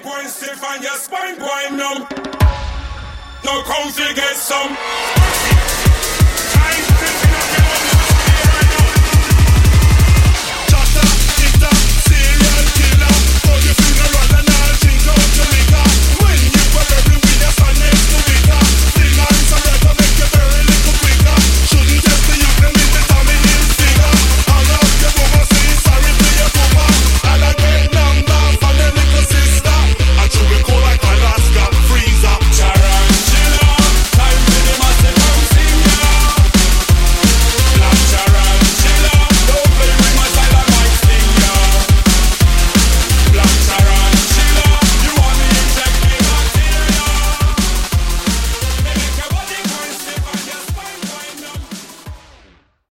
going stiff and your spine going numb. No come fi get some.